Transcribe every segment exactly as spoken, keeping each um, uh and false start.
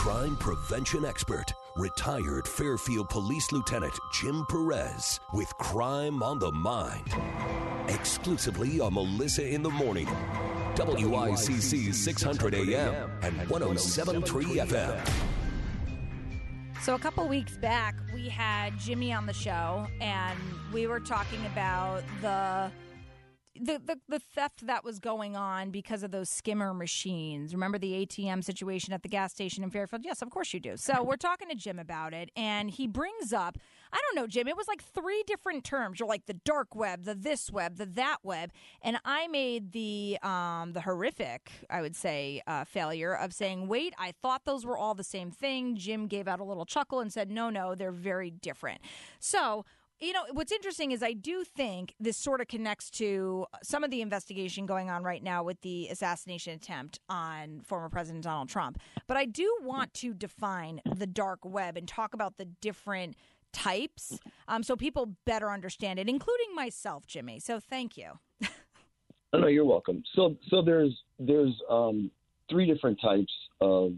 crime prevention expert, retired Fairfield Police Lieutenant Jim Perez, with Crime on the Mind. Exclusively on Melissa in the Morning. W I C C six hundred A M and one oh seven point three F M. So a couple weeks back, we had Jimmy on the show, and we were talking about the, the the the theft that was going on because of those skimmer machines. Remember the A T M situation at the gas station in Fairfield? Yes, of course you do. So we're talking to Jim about it, and he brings up, I don't know, Jim, it was like three different terms. You're like the dark web, the this web, the that web. And I made the um, the horrific, I would say, uh, failure of saying, wait, I thought those were all the same thing. Jim gave out a little chuckle and said, no, no, they're very different. So, you know, what's interesting is I do think this sort of connects to some of the investigation going on right now with the assassination attempt on former President Donald Trump. But I do want to define the dark web and talk about the different types um, so people better understand it, including myself, Jimmy. So thank you. Oh, no, you're welcome. So so there's there's um, three different types of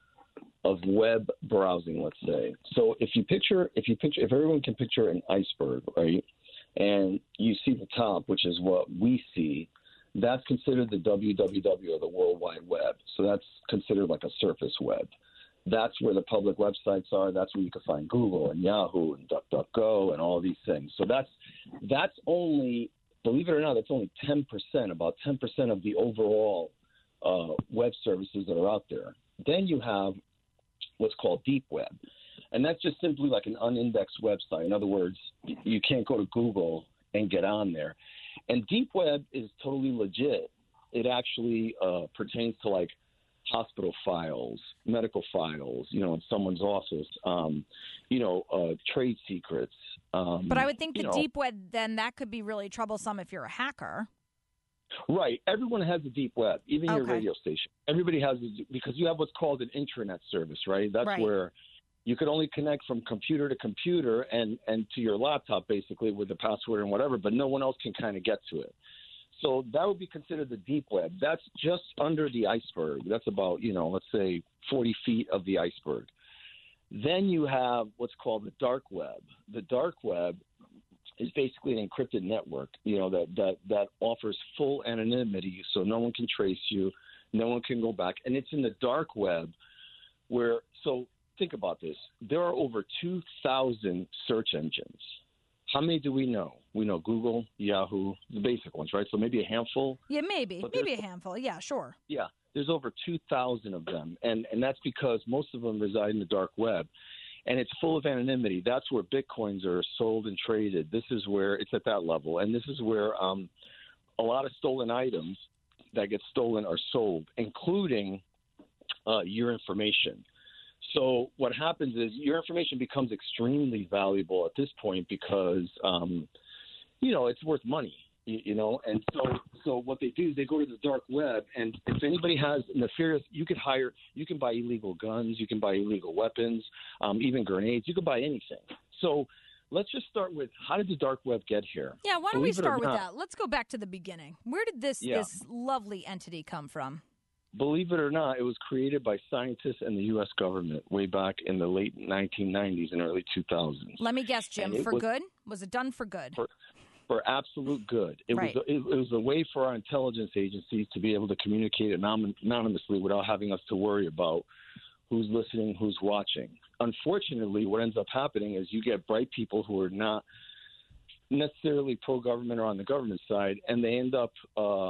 of web browsing, let's say. So if you picture, if you picture, if everyone can picture an iceberg, right, and you see the top, which is what we see, that's considered the W W W, or the World Wide Web. So that's considered like a surface web. That's where the public websites are. That's where you can find Google and Yahoo and DuckDuckGo and all these things. So that's that's only, believe it or not, that's only ten percent, about ten percent of the overall uh, web services that are out there. Then you have what's called deep web. And that's just simply like an unindexed website. In other words, you can't go to Google and get on there. And deep web is totally legit. It actually uh, pertains to like hospital files, medical files, you know, in someone's office, um, you know, uh, trade secrets. Um, but I would think the know. deep web, then that could be really troublesome if you're a hacker. Right. Everyone has a deep web, even your Okay. radio station. Everybody has it because you have what's called an intranet service, right? That's Right. where you could only connect from computer to computer and, and to your laptop, basically, with the password and whatever, but no one else can kind of get to it. So that would be considered the deep web. That's just under the iceberg. That's about, you know, let's say forty feet of the iceberg. Then you have what's called the dark web. The dark web is basically an encrypted network, you know, that, that, that offers full anonymity, so no one can trace you, no one can go back. And it's in the dark web where, so think about this. There are over two thousand search engines. How many do we know? We know Google, Yahoo, the basic ones, right? So maybe a handful. Yeah, maybe. Maybe a handful. Yeah, sure. Yeah, there's over two thousand of them. And, and that's because most of them reside in the dark web. And it's full of anonymity. That's where Bitcoins are sold and traded. This is where it's at that level. And this is where um, a lot of stolen items that get stolen are sold, including uh, your information. So what happens is your information becomes extremely valuable at this point because, um, you know, it's worth money. You know, and so so what they do is they go to the dark web, and if anybody has nefarious, you could hire, you can buy illegal guns, you can buy illegal weapons, um, even grenades, you can buy anything. So let's just start with, how did the dark web get here? Yeah, why don't Believe we start with not, that? Let's go back to the beginning. Where did this Yeah. this lovely entity come from? Believe it or not, it was created by scientists and the U S government way back in the late nineteen nineties and early two thousands. Let me guess, Jim, And it for was- good? Was it done for good? For, For absolute good. It Right. was a, it, it was a way for our intelligence agencies to be able to communicate anon- anonymously without having us to worry about who's listening, who's watching. Unfortunately, what ends up happening is you get bright people who are not necessarily pro-government or on the government side, and they end up uh,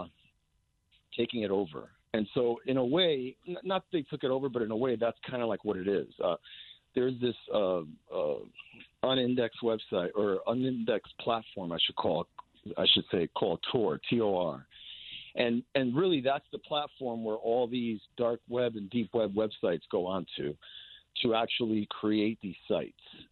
taking it over. And so in a way, n- not that they took it over, but in a way, that's kind of like what it is. Uh, there's this uh, uh, unindexed website or unindexed platform, I should call it, I should say, called Tor, T O R. And and really that's the platform where all these dark web and deep web websites go onto to actually create these sites.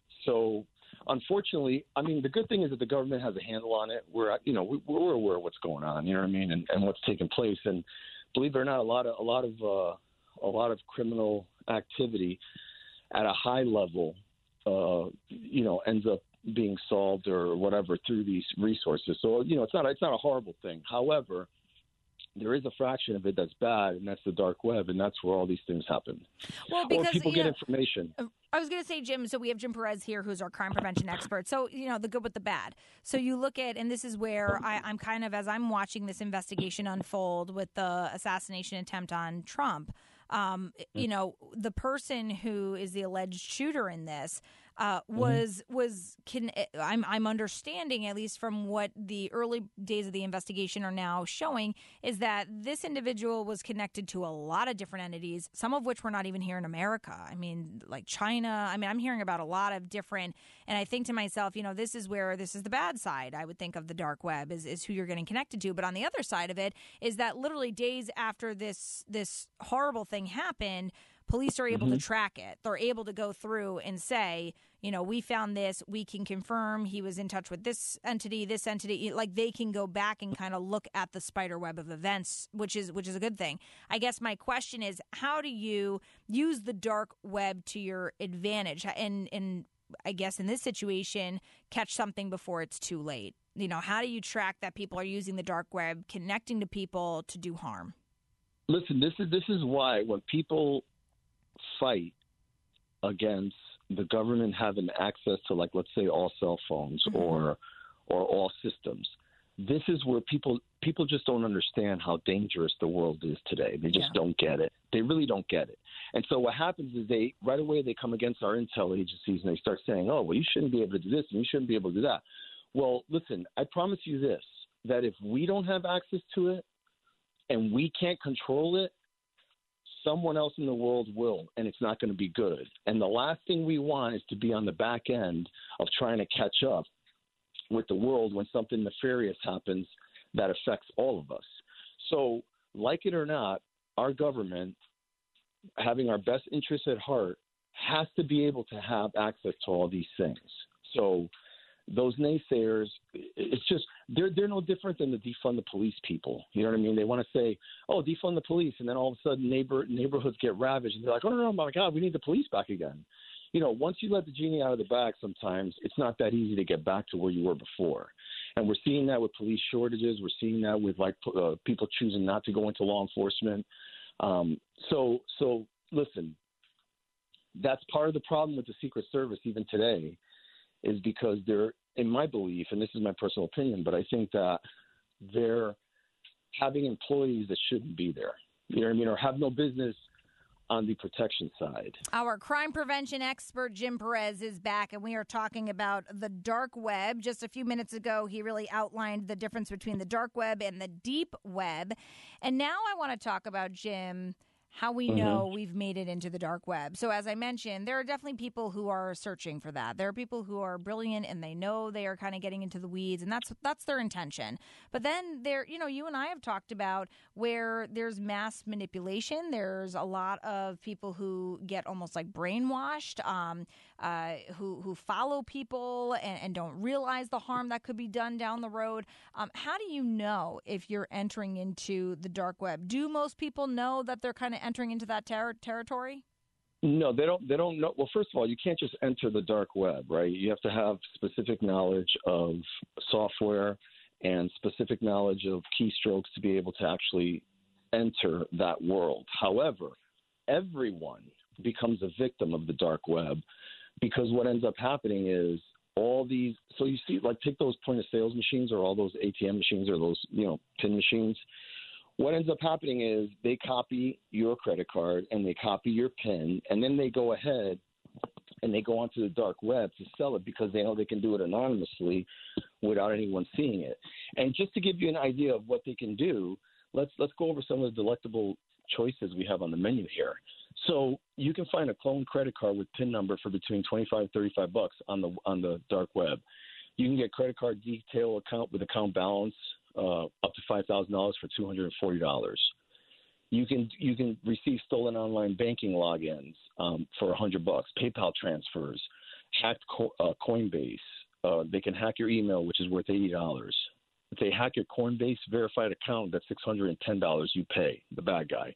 So unfortunately, I mean, the good thing is that the government has a handle on it. We're, you know, we, we're aware of what's going on, you know what I mean, and, and what's taking place. And believe it or not, a lot of a lot of uh, a lot of criminal activity at a high level, uh, you know, ends up being solved or whatever through these resources. So, you know, it's not it's not a horrible thing. However, there is a fraction of it that's bad, and that's the dark web, and that's where all these things happen. Well, because or people get know, information. I was going to say, Jim, so we have Jim Perez here, who's our crime prevention expert. So, you know, the good with the bad. So you look at, and this is where I, I'm kind of, as I'm watching this investigation unfold with the assassination attempt on Trump, um, you know, the person who is the alleged shooter in this uh, was mm-hmm. was can I'm I'm understanding, at least from what the early days of the investigation are now showing, is that this individual was connected to a lot of different entities, some of which were not even here in America. I mean, like China. I mean, I'm hearing about a lot of different, and I think to myself, you know, this is where this is the bad side, I would think, of the dark web is, is who you're getting connected to. But on the other side of it is that literally days after this this horrible thing happened, police are able mm-hmm. to track it. They're able to go through and say, you know, we found this. We can confirm he was in touch with this entity, this entity. Like, they can go back and kind of look at the spider web of events, which is which is a good thing. I guess my question is, how do you use the dark web to your advantage? And, and I guess in this situation, catch something before it's too late. You know, how do you track that people are using the dark web, connecting to people to do harm? Listen, this is this is why when people fight against the government having access to, like, let's say, all cell phones mm-hmm. or or all systems, this is where people people just don't understand how dangerous the world is today. They just yeah. don't get it. They really don't get it. And so what happens is they right away they come against our intel agencies and they start saying, oh, well, you shouldn't be able to do this and you shouldn't be able to do that. Well, listen, I promise you this, that if we don't have access to it and we can't control it, someone else in the world will, and it's not going to be good. And the last thing we want is to be on the back end of trying to catch up with the world when something nefarious happens that affects all of us. So, like it or not, our government, having our best interests at heart, has to be able to have access to all these things. So those naysayers, it's just, they're they're no different than the defund the police people. You know what I mean? They want to say, oh, defund the police, and then all of a sudden neighbor neighborhoods get ravaged, and they're like, oh, no, no, my God, we need the police back again. You know, once you let the genie out of the bag, sometimes it's not that easy to get back to where you were before. And we're seeing that with police shortages. We're seeing that with, like, uh, people choosing not to go into law enforcement. Um, so, so listen, that's part of the problem with the Secret Service even today, is because they're, in my belief, and this is my personal opinion, but I think that they're having employees that shouldn't be there, you know what I mean, or have no business on the protection side. Our crime prevention expert, Jim Perez, is back, and we are talking about the dark web. Just a few minutes ago, he really outlined the difference between the dark web and the deep web. And now I want to talk about, Jim, how we know mm-hmm. we've made it into the dark web. So as I mentioned, there are definitely people who are searching for that. There are people who are brilliant and they know they are kind of getting into the weeds, and that's that's their intention. But then there, you know, you and I have talked about where there's mass manipulation. There's a lot of people who get almost like brainwashed, um, uh, who who follow people and, and don't realize the harm that could be done down the road. Um, how do you know if you're entering into the dark web? Do most people know that they're kind of entering into that ter- territory? No, they don't. They don't know. Well, first of all, you can't just enter the dark web, right? You have to have specific knowledge of software and specific knowledge of keystrokes to be able to actually enter that world. However, everyone becomes a victim of the dark web, because what ends up happening is all these. So you see, like, take those point of sales machines or all those A T M machines or those, you know, PIN machines. What ends up happening is they copy your credit card and they copy your PIN, and then they go ahead and they go onto the dark web to sell it because they know they can do it anonymously without anyone seeing it. And just to give you an idea of what they can do, let's let's go over some of the delectable choices we have on the menu here. So you can find a clone credit card with PIN number for between twenty-five and thirty-five bucks on the on the dark web. You can get credit card detail account with account balance uh, up to five thousand dollars for two hundred forty dollars. You can you can receive stolen online banking logins um, for one hundred bucks, PayPal transfers, hacked co- uh, Coinbase. Uh, they can hack your email, which is worth eighty dollars. If they hack your Coinbase verified account, that's six hundred ten dollars you pay, the bad guy.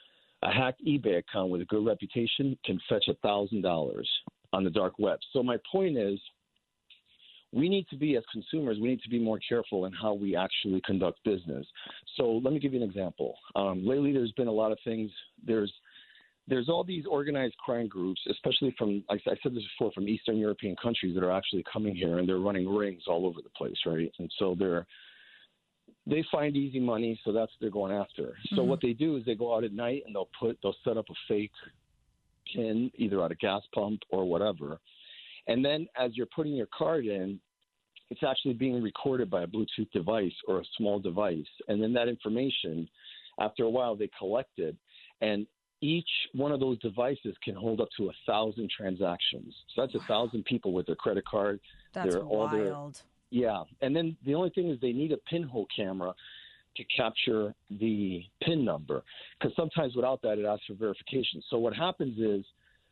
A hacked eBay account with a good reputation can fetch one thousand dollars on the dark web. So my point is, we need to be, as consumers, we need to be more careful in how we actually conduct business. So let me give you an example. Um, lately, there's been a lot of things. There's there's all these organized crime groups, especially from, like I said this before, from Eastern European countries that are actually coming here, and they're running rings all over the place, right? And so they're they find easy money, so that's what they're going after. So mm-hmm. what they do is they go out at night and they'll put they'll set up a fake pin, either at a gas pump or whatever. And then as you're putting your card in, it's actually being recorded by a Bluetooth device or a small device. And then that information, after a while, they collect it. And each one of those devices can hold up to a thousand transactions. So that's a thousand people with their credit card. That's They're all their, wild. Yeah. And then the only thing is they need a pinhole camera to capture the PIN number, because sometimes without that, it asks for verification. So what happens is,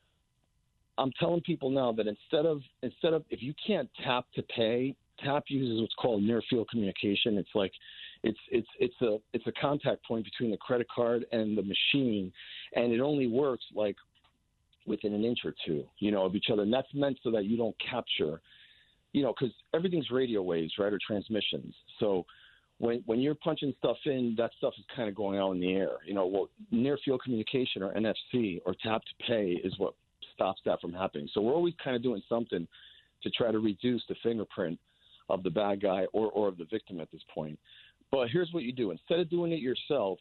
I'm telling people now that instead of instead of if you can't tap to pay, tap uses what's called near field communication. It's like it's it's it's a it's a contact point between the credit card and the machine, and it only works like within an inch or two, you know, of each other. And that's meant so that you don't capture, you know, because everything's radio waves, right, or transmissions. So when when you're punching stuff in, that stuff is kind of going out in the air. You know, well, near field communication or N F C or tap to pay is what stops that from happening. So we're always kind of doing something to try to reduce the fingerprint of the bad guy or, or of the victim at this point. But here's what you do. Instead of doing it yourself,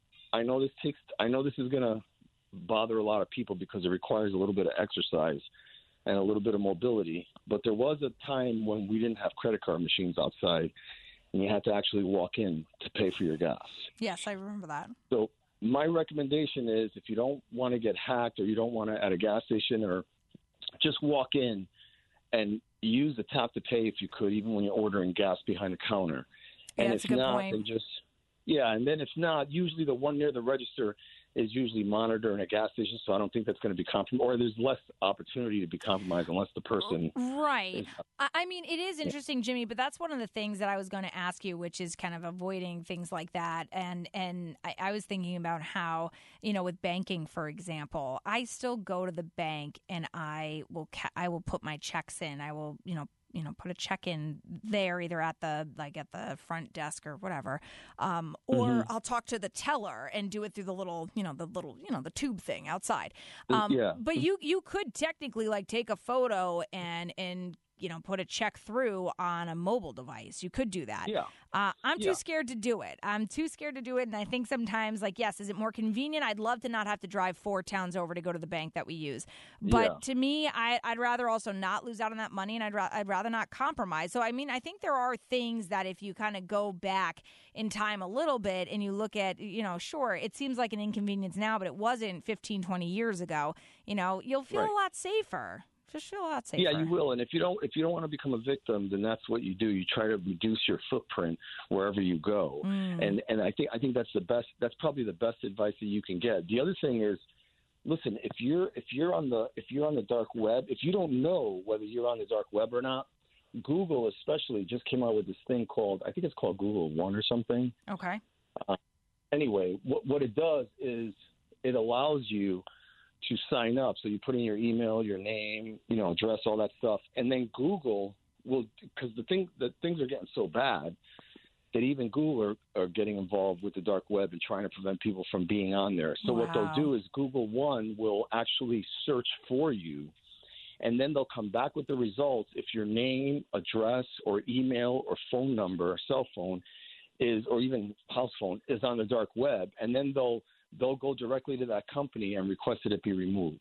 I know this takes I know this is going to bother a lot of people because it requires a little bit of exercise and a little bit of mobility. But there was a time when we didn't have credit card machines outside and you had to actually walk in to pay for your gas. Yes, I remember that. So my recommendation is, if you don't want to get hacked or you don't want to at a gas station, or just walk in and use the tap to pay if you could, even when you're ordering gas behind the counter. Yeah, and that's if a good not, point. then just yeah, and then if not, usually the one near the register is usually monitored in a gas station, so I don't think that's going to be compromised, or there's less opportunity to be compromised unless the person right. is, I mean, it is interesting, Jimmy, but that's one of the things that I was going to ask you, which is kind of avoiding things like that. And and I, I was thinking about how, you know, with banking, for example, I still go to the bank and I will ca- I will put my checks in. I will, you know, you know, put a check in there, either at the, like at the front desk or whatever. Um, or mm-hmm. I'll talk to the teller and do it through the little, you know, the little, you know, the tube thing outside. Um, yeah. But you, you could technically like take a photo and, and, you know, put a check through on a mobile device. You could do that. Yeah. Uh, I'm too yeah. scared to do it. I'm too scared to do it. And I think sometimes, like, yes, is it more convenient? I'd love to not have to drive four towns over to go to the bank that we use. But yeah. to me, I, I'd rather also not lose out on that money, and I'd, ra- I'd rather not compromise. So, I mean, I think there are things that if you kind of go back in time a little bit and you look at, you know, sure, it seems like an inconvenience now, but it wasn't fifteen, twenty years ago. You know, you'll feel right. a lot safer. Just feel a lot safer. Yeah, you will. And if you don't, if you don't want to become a victim, then that's what you do. You try to reduce your footprint wherever you go. Mm. And and I think I think that's the best. That's probably the best advice that you can get. The other thing is, listen, if you're if you're on the if you're on the dark web, if you don't know whether you're on the dark web or not, Google especially just came out with this thing called, I think it's called Google One or something. Okay. Uh, anyway, what what it does is it allows you to sign up. So you put in your email, your name, you know, address, all that stuff. And then Google will, because the thing, the things are getting so bad that even Google are, are getting involved with the dark web and trying to prevent people from being on there. So wow. what they'll do is Google One will actually search for you, and then they'll come back with the results if your name, address, or email, or phone number, or cell phone is, or even house phone is on the dark web. And then they'll, they'll go directly to that company and request that it be removed.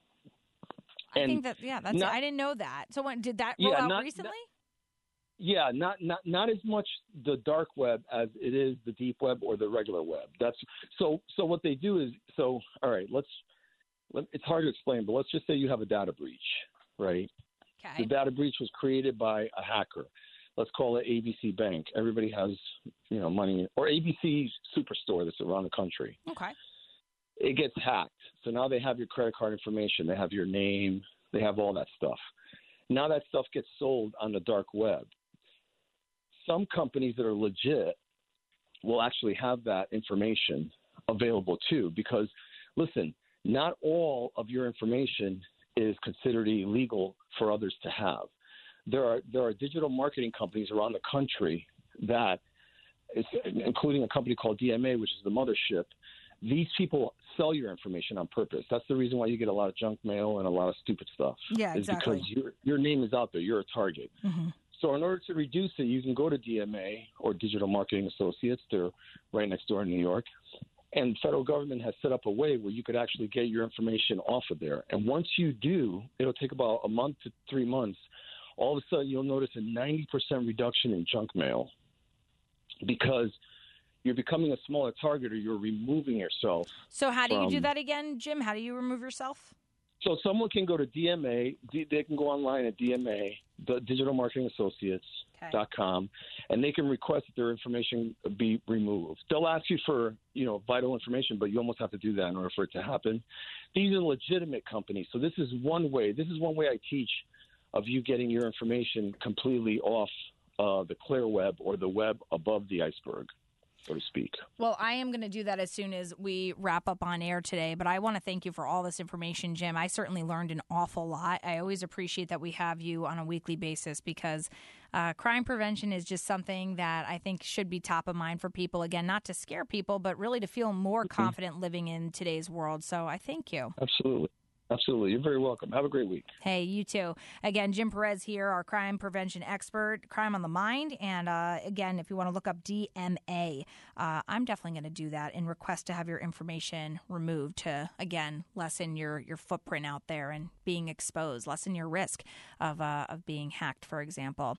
I and think that, yeah, that's, not, I didn't know that. So when, did that roll yeah, out not, recently? Not, yeah, not, not, not as much the dark web as it is the deep web or the regular web. That's so, so what they do is, so, all right, let's, let, it's hard to explain, but let's just say you have a data breach, right? Okay. The data breach was created by a hacker. Let's call it A B C Bank. Everybody has, you know, money, or A B C Superstore that's around the country. Okay. It gets hacked. So now they have your credit card information. They have your name. They have all that stuff. Now that stuff gets sold on the dark web. Some companies that are legit will actually have that information available too, because, listen, not all of your information is considered illegal for others to have. there are there are digital marketing companies around the country that, is, including a company called D M A, which is the mothership. These people sell your information on purpose. That's the reason why you get a lot of junk mail and a lot of stupid stuff. Yeah, exactly. Is because your your name is out there. You're a target. Mm-hmm. So in order to reduce it, you can go to D M A or Digital Marketing Associates. They're right next door in New York. And the federal government has set up a way where you could actually get your information off of there. And once you do, it'll take about a month to three months. All of a sudden, you'll notice a ninety percent reduction in junk mail because you're becoming a smaller target or you're removing yourself. So how do you from, do that again, Jim? How do you remove yourself? So someone can go to D M A. They can go online at D M A, the Digital Marketing Associates dot com, okay. and they can request that their information be removed. They'll ask you for, you know, vital information, but you almost have to do that in order for it to happen. These are legitimate companies. So this is one way. This is one way I teach of you getting your information completely off uh, the clear web or the web above the iceberg, so to speak. Well, I am going to do that as soon as we wrap up on air today, but I want to thank you for all this information, Jim. I certainly learned an awful lot. I always appreciate that we have you on a weekly basis because uh, crime prevention is just something that I think should be top of mind for people. Again, not to scare people, but really to feel more mm-hmm. confident living in today's world. So I thank you. Absolutely. Absolutely. You're very welcome. Have a great week. Hey, you too. Again, Jim Perez here, our crime prevention expert, Crime on the Mind. And uh, again, if you want to look up D M A, uh, I'm definitely going to do that and request to have your information removed to, again, lessen your, your footprint out there and being exposed, lessen your risk of, uh, of being hacked, for example.